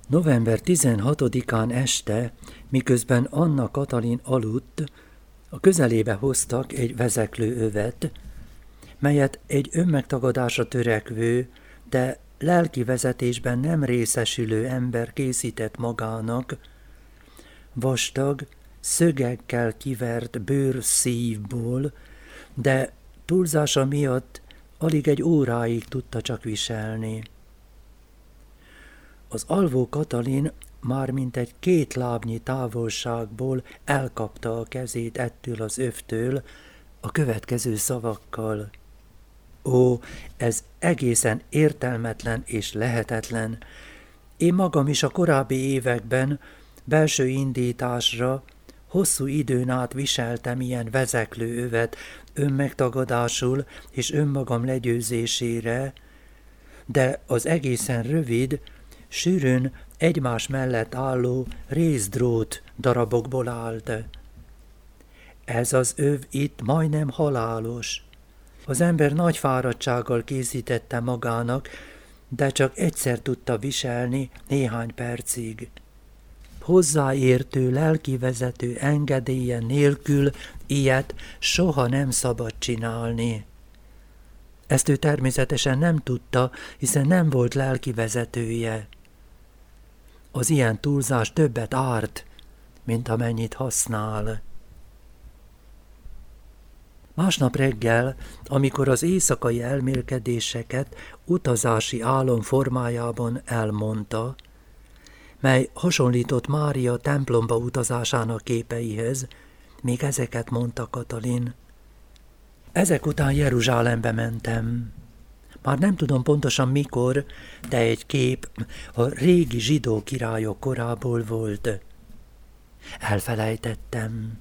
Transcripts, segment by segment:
November 16-án este, miközben Anna Katalin aludt, a közelébe hoztak egy vezeklő övet, melyet egy önmegtagadásra törekvő, de lelki vezetésben nem részesülő ember készített magának, vastag, szögekkel kivert bőrszívból, de túlzása miatt alig egy óráig tudta csak viselni. Az alvó Katalin már mintegy 2 lábnyi távolságból elkapta a kezét ettől az övtől a következő szavakkal. Ó, ez egészen értelmetlen és lehetetlen. Én magam is a korábbi években belső indításra hosszú időn át viseltem ilyen vezeklő övet önmegtagadásul és önmagam legyőzésére, de az egészen rövid, sűrűn egymás mellett álló részdrót darabokból állt. Ez az öv itt majdnem halálos. Az ember nagy fáradtsággal készítette magának, de csak egyszer tudta viselni néhány percig. Hozzáértő lelkivezető engedélye nélkül ilyet soha nem szabad csinálni. Ezt ő természetesen nem tudta, hiszen nem volt lelkivezetője. Az ilyen túlzás többet árt, mint amennyit használ. Másnap reggel, amikor az éjszakai elmélkedéseket utazási álom formájában elmondta, mely hasonlított Mária templomba utazásának képeihez, még ezeket mondta Katalin. Ezek után Jeruzsálembe mentem. Már nem tudom pontosan mikor, de egy kép a régi zsidó királyok korából volt. Elfelejtettem.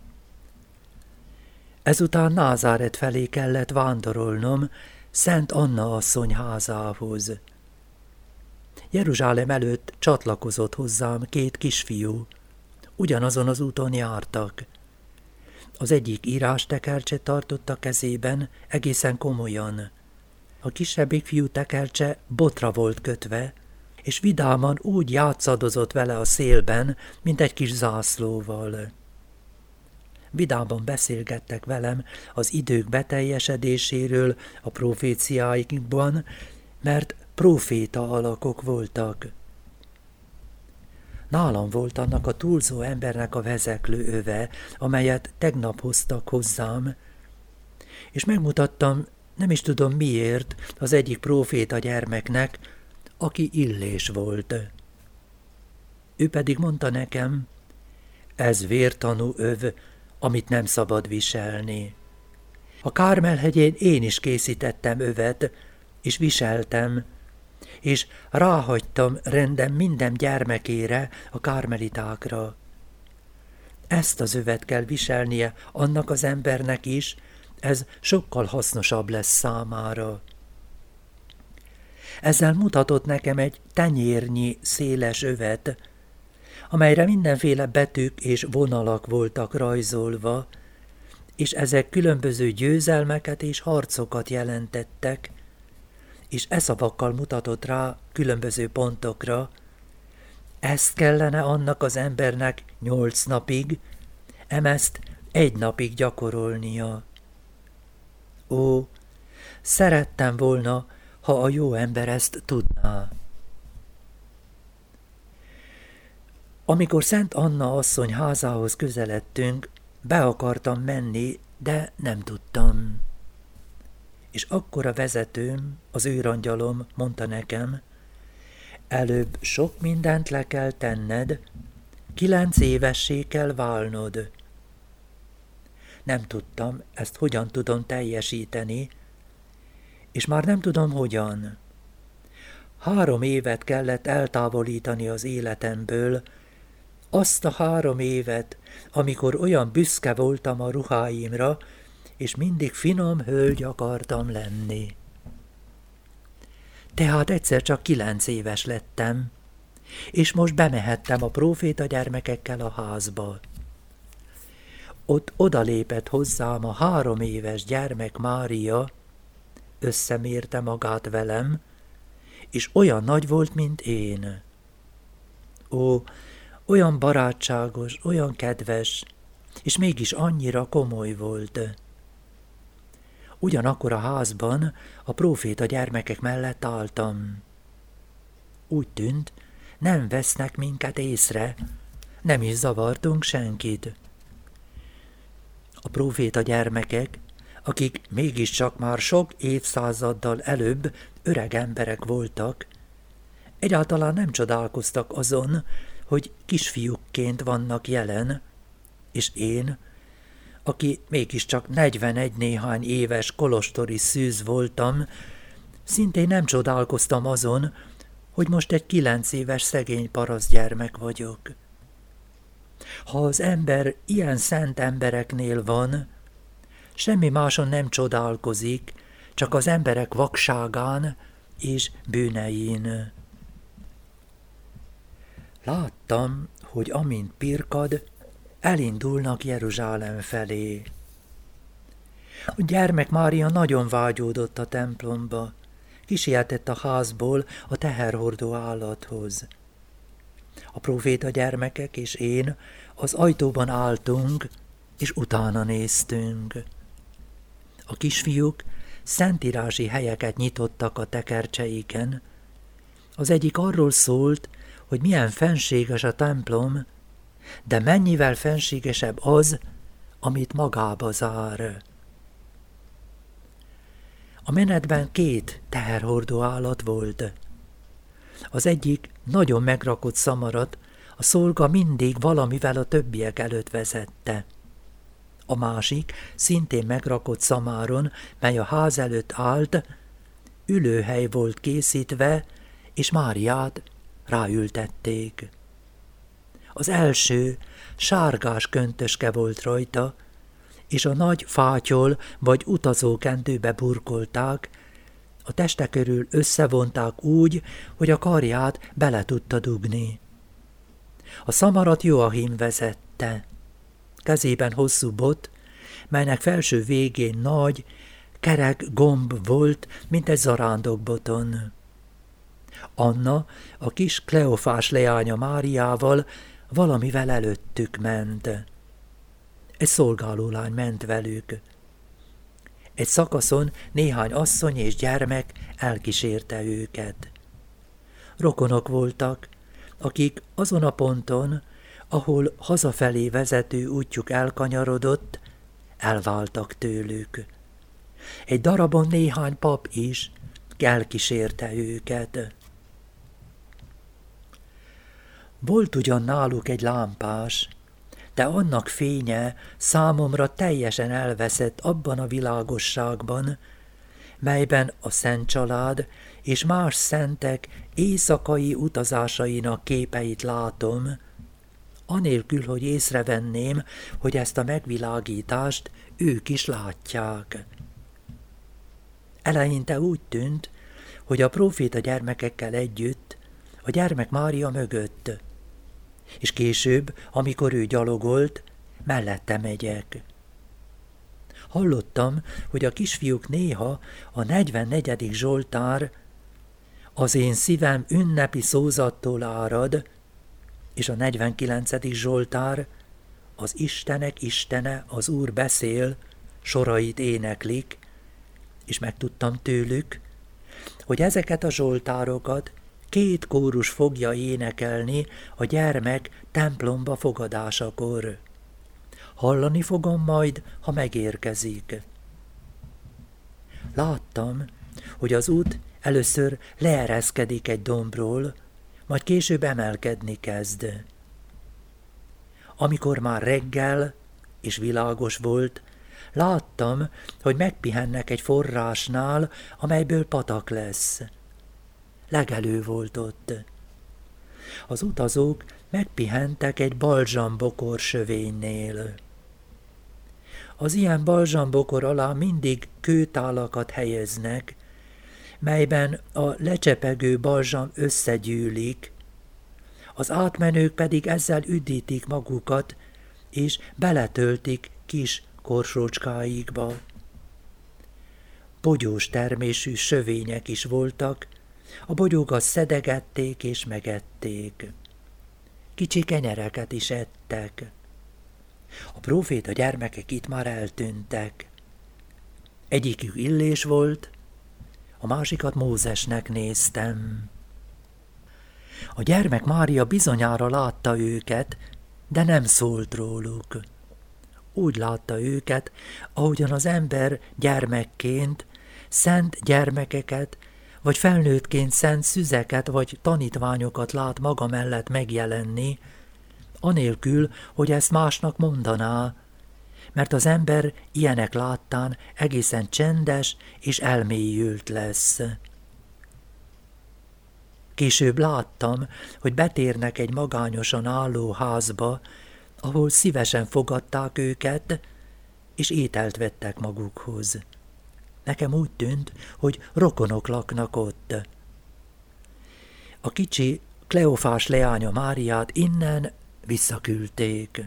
Ezután Názáret felé kellett vándorolnom, Szent Anna asszony házához. Jeruzsálem előtt csatlakozott hozzám 2 kisfiú. Ugyanazon az úton jártak. Az egyik írástekercset tartott a kezében, egészen komolyan. A kisebbik fiú tekercse botra volt kötve, és vidáman úgy játszadozott vele a szélben, mint egy kis zászlóval. Vidáman beszélgettek velem az idők beteljesedéséről a proféciáikban, mert proféta alakok voltak. Nálam volt annak a túlzó embernek a vezeklő öve, amelyet tegnap hoztak hozzám, és megmutattam, nem is tudom miért, az egyik próféta gyermeknek, aki Illés volt. Ő pedig mondta nekem, ez vértanú öv, amit nem szabad viselni. A Kármel-hegyén én is készítettem övet, és viseltem, és ráhagytam rendem minden gyermekére, a kármelitákra. Ezt az övet kell viselnie annak az embernek is, ez sokkal hasznosabb lesz számára. Ezzel mutatott nekem egy tenyérnyi széles övet, amelyre mindenféle betűk és vonalak voltak rajzolva, és ezek különböző győzelmeket és harcokat jelentettek, és e szavakkal mutatott rá különböző pontokra. Ezt kellene annak az embernek 8 napig, emezt 1 napig gyakorolnia. Ó, szerettem volna, ha a jó ember ezt tudná. Amikor Szent Anna asszony házához közeledtünk, be akartam menni, de nem tudtam. És akkor a vezetőm, az őrangyalom mondta nekem, előbb sok mindent le kell tenned, 9 évessé kell válnod. Nem tudtam, ezt hogyan tudom teljesíteni, és már nem tudom hogyan. 3 évet kellett eltávolítani az életemből, azt a 3 évet, amikor olyan büszke voltam a ruháimra, és mindig finom hölgy akartam lenni. Tehát egyszer csak 9 éves lettem, és most bemehettem a próféta gyermekekkel a házba. Ott odalépett hozzám a 3 éves gyermek Mária, összemérte magát velem, és olyan nagy volt, mint én. Ó, olyan barátságos, olyan kedves, és mégis annyira komoly volt. Ugyanakkor a házban a próféta gyermekek mellett álltam. Úgy tűnt, nem vesznek minket észre, nem is zavartunk senkit. A próféta gyermekek, akik mégiscsak már sok évszázaddal előbb öreg emberek voltak, egyáltalán nem csodálkoztak azon, hogy kisfiúkként vannak jelen, és én, aki mégiscsak 41 néhány éves kolostori szűz voltam, szintén nem csodálkoztam azon, hogy most egy 9 éves szegény parasztgyermek vagyok. Ha az ember ilyen szent embereknél van, semmi máson nem csodálkozik, csak az emberek vakságán és bűnein. Láttam, hogy amint pirkad, elindulnak Jeruzsálem felé. A gyermek Mária nagyon vágyódott a templomba, kisietett a házból a teherhordó állathoz. A próféta gyermekek és én az ajtóban álltunk, és utána néztünk. A kisfiúk szentírási helyeket nyitottak a tekercseiken. Az egyik arról szólt, hogy milyen fenséges a templom, de mennyivel fenségesebb az, amit magába zár. A menetben 2 teherhordó állat volt. Az egyik nagyon megrakott szamarat, a szolga mindig valamivel a többiek előtt vezette. A másik, szintén megrakott szamáron, mely a ház előtt állt, ülőhely volt készítve, és Máriát ráültették. Az első sárgás köntöske volt rajta, és a nagy fátyol vagy utazókendőbe burkolták, a teste körül összevonták úgy, hogy a karját bele tudta dugni. A szamarat Joachim vezette. Kezében hosszú bot, melynek felső végén nagy, kerek gomb volt, mint egy zarándokboton. Anna, a kis Kleofás leánya Máriával valamivel előttük ment. Egy szolgálólány ment velük. Egy szakaszon néhány asszony és gyermek elkísérte őket. Rokonok voltak, akik azon a ponton, ahol hazafelé vezető útjuk elkanyarodott, elváltak tőlük. Egy darabon néhány pap is elkísérte őket. Volt ugyan náluk egy lámpás, de annak fénye számomra teljesen elveszett abban a világosságban, melyben a Szent Család és más szentek éjszakai utazásainak képeit látom, anélkül, hogy észrevenném, hogy ezt a megvilágítást ők is látják. Eleinte úgy tűnt, hogy a próféta gyermekekkel együtt, a gyermek Mária mögött, és később, amikor ő gyalogolt, mellette megyek. Hallottam, hogy a kisfiúk néha a 44. Zsoltár az én szívem ünnepi szózattól árad, és a 49. Zsoltár az Istenek Istene, az Úr beszél, sorait éneklik, és megtudtam tőlük, hogy ezeket a zsoltárokat 2 kórus fogja énekelni a gyermek templomba fogadásakor. Hallani fogom majd, ha megérkezik. Láttam, hogy az út először leereszkedik egy dombról, majd később emelkedni kezd. Amikor már reggel és világos volt, láttam, hogy megpihennek egy forrásnál, amelyből patak lesz. Legelő volt ott. Az utazók megpihentek egy balzsambokor sövénynél. Az ilyen balzsambokor alá mindig kőtálakat helyeznek, melyben a lecsepegő balzsam összegyűlik, az átmenők pedig ezzel üdítik magukat, és beletöltik kis korsócskáikba. Bogyós termésű sövények is voltak, a bogyókat szedegették és megették. kicsi kenyereket is ettek. A próféta gyermekek itt már eltűntek. Egyikük Illés volt, a másikat Mózesnek néztem. A gyermek Mária bizonyára látta őket, de nem szólt róluk. Úgy látta őket, ahogyan az ember gyermekként szent gyermekeket, vagy felnőttként szent szüzeket vagy tanítványokat lát maga mellett megjelenni, anélkül, hogy ezt másnak mondaná, mert az ember ilyenek láttán egészen csendes és elmélyült lesz. Később láttam, hogy betérnek egy magányosan álló házba, ahol szívesen fogadták őket, és ételt vettek magukhoz. Nekem úgy tűnt, hogy rokonok laknak ott. A kicsi Kleofás leánya Máriát innen visszaküldték.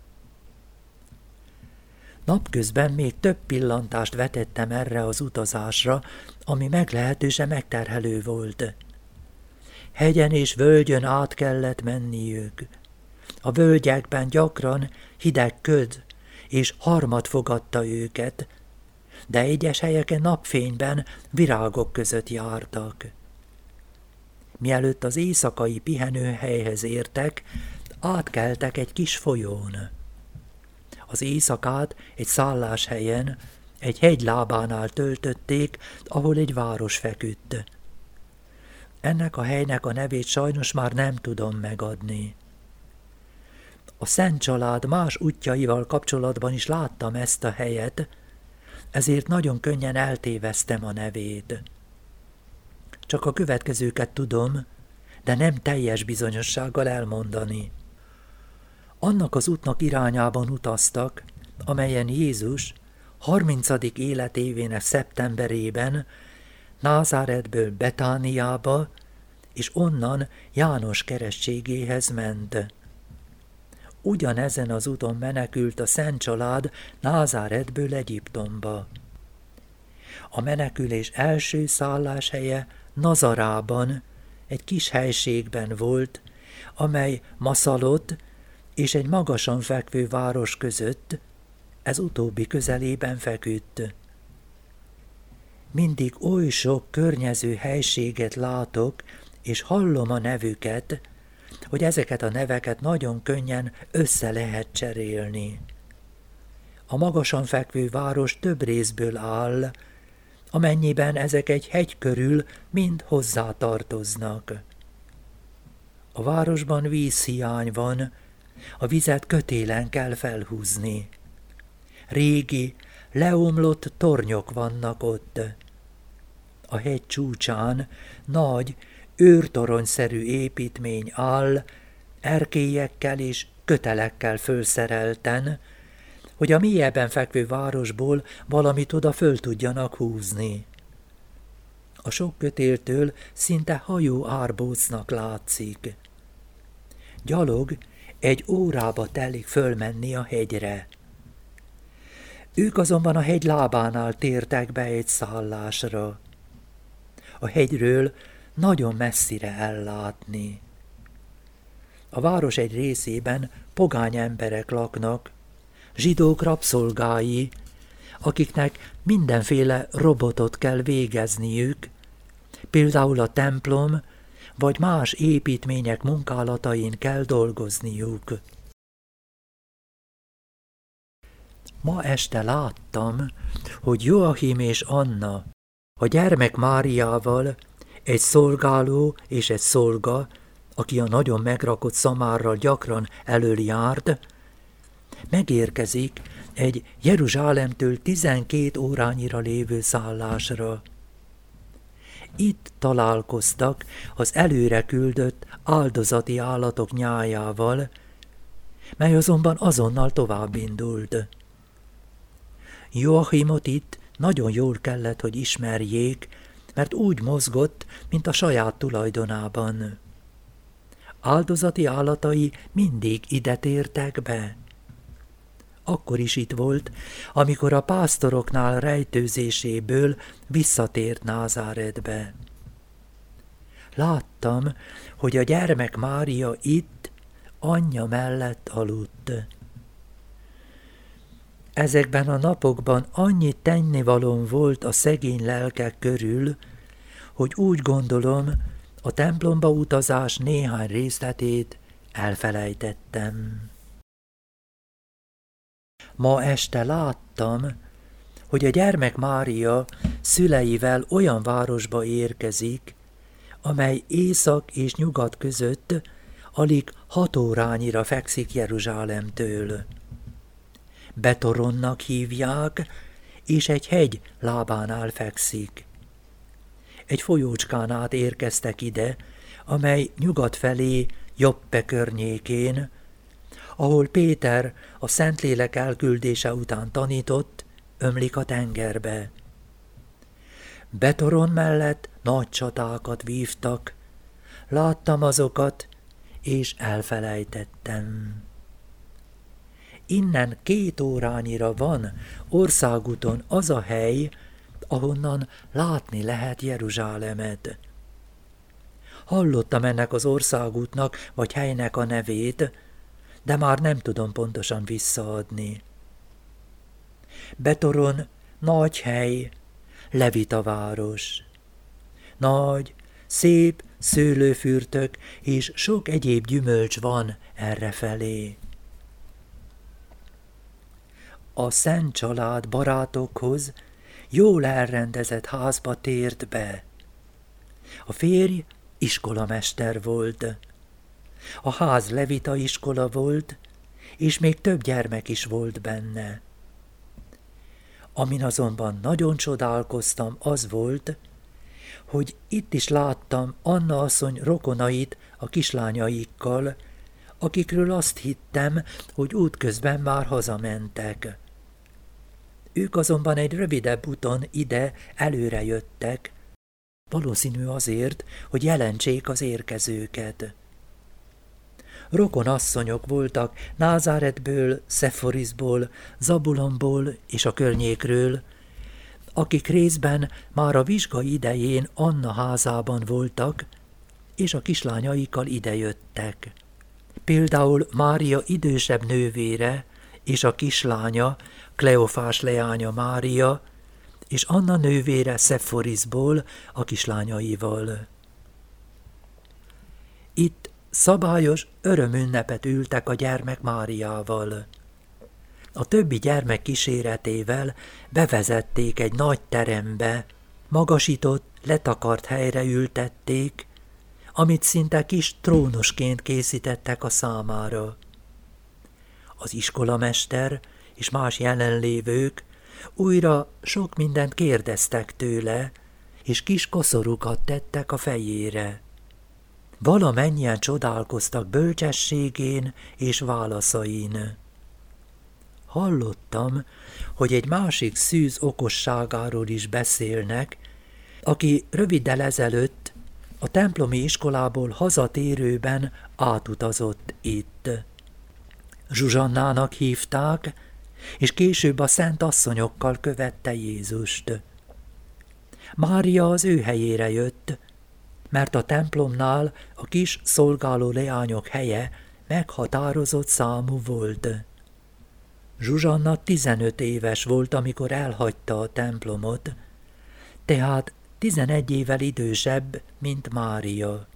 Napközben még több pillantást vetettem erre az utazásra, ami meglehetősen megterhelő volt. Hegyen és völgyön át kellett menniük. A völgyekben gyakran hideg köd és harmat fogadta őket, de egyes helyeken napfényben virágok között jártak. Mielőtt az éjszakai pihenőhelyhez értek, átkeltek egy kis folyón. Az éjszakát egy szálláshelyen, egy hegy lábánál töltötték, ahol egy város feküdt. Ennek a helynek a nevét sajnos már nem tudom megadni. A Szent Család más útjaival kapcsolatban is láttam ezt a helyet, ezért nagyon könnyen eltéveztem a nevét. Csak a következőket tudom, de nem teljes bizonyossággal elmondani. Annak az útnak irányában utaztak, amelyen Jézus 30. életévének szeptemberében Názáretből Betániába és onnan János keresztségéhez ment. Ugyanezen az úton menekült a Szent Család Názáretből Egyiptomba. A menekülés első szálláshelye Nazarában, egy kis helységben volt, amely Maszalot és egy magasan fekvő város között, ez utóbbi közelében feküdt. Mindig oly sok környező helységet látok, és hallom a nevüket, hogy ezeket a neveket nagyon könnyen össze lehet cserélni. A magasan fekvő város több részből áll, amennyiben ezek egy hegy körül mind hozzátartoznak. A városban vízhiány van, a vizet kötélen kell felhúzni. Régi, leomlott tornyok vannak ott. A hegy csúcsán nagy, őrtoronyszerű építmény áll, erkélyekkel és kötelekkel fölszerelten, hogy a mélyebben fekvő városból valamit oda föl tudjanak húzni. A sok kötéltől szinte hajó árbócnak látszik. Gyalog egy órába telik fölmenni a hegyre. Ők azonban a hegy lábánál tértek be egy szállásra. A hegyről nagyon messzire ellátni. A város egy részében pogány emberek laknak, zsidók rabszolgái, akiknek mindenféle robotot kell végezniük, például a templom vagy más építmények munkálatain kell dolgozniuk. Ma este láttam, hogy Joachim és Anna a gyermek Máriával, egy szolgáló és egy szolga, aki a nagyon megrakott szamárral gyakran elől járt, megérkezik egy Jeruzsálemtől 12 órányira lévő szállásra. Itt találkoztak az előre küldött áldozati állatok nyájával, mely azonban azonnal továbbindult. Joachimot itt nagyon jól kellett, hogy ismerjék, mert úgy mozgott, mint a saját tulajdonában. Áldozati állatai mindig ide tértek be. Akkor is itt volt, amikor a pásztoroknál rejtőzéséből visszatért Názáretbe. Láttam, hogy a gyermek Mária itt, anyja mellett aludt. Ezekben a napokban annyi tennivalóm volt a szegény lelkek körül, hogy úgy gondolom, a templomba utazás néhány részletét elfelejtettem. Ma este láttam, hogy a gyermek Mária szüleivel olyan városba érkezik, amely észak és nyugat között alig 6 órányira fekszik Jeruzsálemtől. Betoronnak hívják, és egy hegy lábánál fekszik. Egy folyócskán át érkeztek ide, amely nyugat felé Joppe környékén, ahol Péter a Szentlélek elküldése után tanított, ömlik a tengerbe. Betoron mellett nagy csatákat vívtak, láttam azokat, és elfelejtettem. Innen 2 órányira van országúton az a hely, ahonnan látni lehet Jeruzsálemet. Hallottam ennek az országútnak vagy helynek a nevét, de már nem tudom pontosan visszaadni. Betoron nagy hely, levita város. Nagy, szép szőlőfürtök és sok egyéb gyümölcs van errefelé. A Szent Család barátokhoz jól elrendezett házba tért be. A férj iskolamester volt. A ház levita iskola volt, és még több gyermek is volt benne. Amin azonban nagyon csodálkoztam, az volt, hogy itt is láttam Anna asszony rokonait a kislányaikkal, akikről azt hittem, hogy útközben már hazamentek. Ők azonban egy rövidebb úton ide előre jöttek, valószínű azért, hogy jelentsék az érkezőket. Rokonasszonyok voltak Názáretből, Szeforizból, Zabulonból és a környékről, akik részben már a vizsga idején Anna házában voltak, és a kislányaikkal idejöttek. Például Mária idősebb nővére és a kislánya, Kleofás leánya Mária, és Anna nővére Szeforizból a kislányaival. Itt szabályos örömünnepet ültek a gyermek Máriával. A többi gyermek kíséretével bevezették egy nagy terembe, magasított, letakart helyre ültették, amit szinte kis trónusként készítettek a számára. Az iskolamester és más jelenlévők újra sok mindent kérdeztek tőle, és kis koszorúkat tettek a fejére. Valamennyien csodálkoztak bölcsességén és válaszain. Hallottam, hogy egy másik szűz okosságáról is beszélnek, aki röviddel ezelőtt a templomi iskolából hazatérőben átutazott itt. Zsuzsannának hívták, és később a szent asszonyokkal követte Jézust. Mária az ő helyére jött, mert a templomnál a kis szolgáló leányok helye meghatározott számú volt. Zsuzsanna 15 éves volt, amikor elhagyta a templomot, tehát 11 évvel idősebb, mint Mária.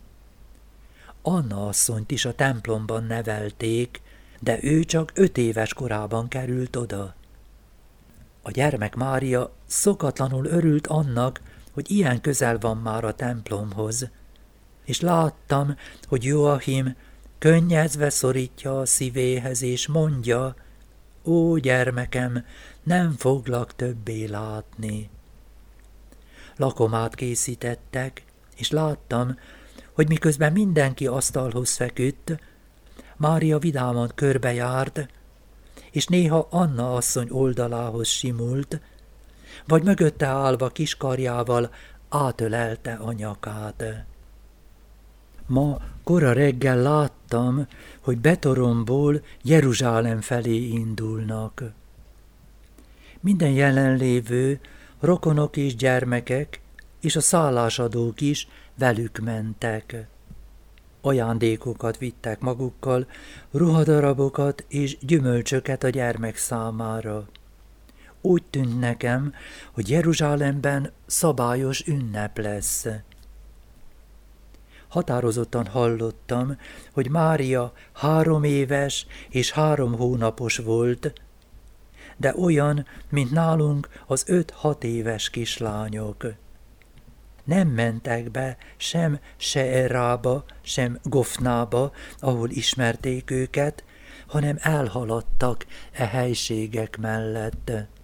Anna asszonyt is a templomban nevelték, de ő csak 5 éves korában került oda. A gyermek Mária szokatlanul örült annak, hogy ilyen közel van már a templomhoz, és láttam, hogy Joachim könnyezve szorítja a szívéhez, és mondja, ó, gyermekem, nem foglak többé látni. Lakomát készítettek, és láttam, hogy miközben mindenki asztalhoz feküdt, Mária vidáman körbejárt, és néha Anna asszony oldalához simult, vagy mögötte állva kiskarjával átölelte a nyakát. Ma kora reggel láttam, hogy Betoronból Jeruzsálem felé indulnak. Minden jelenlévő, rokonok és gyermekek, és a szállásadók is velük mentek. Ajándékokat vittek magukkal, ruhadarabokat és gyümölcsöket a gyermek számára. Úgy tűnt nekem, hogy Jeruzsálemben szabályos ünnep lesz. Határozottan hallottam, hogy Mária 3 éves és 3 hónapos volt, de olyan, mint nálunk az 5-6 éves kislányok. Nem mentek be sem Seerába, sem Gofnába, ahol ismerték őket, hanem elhaladtak e helységek mellett.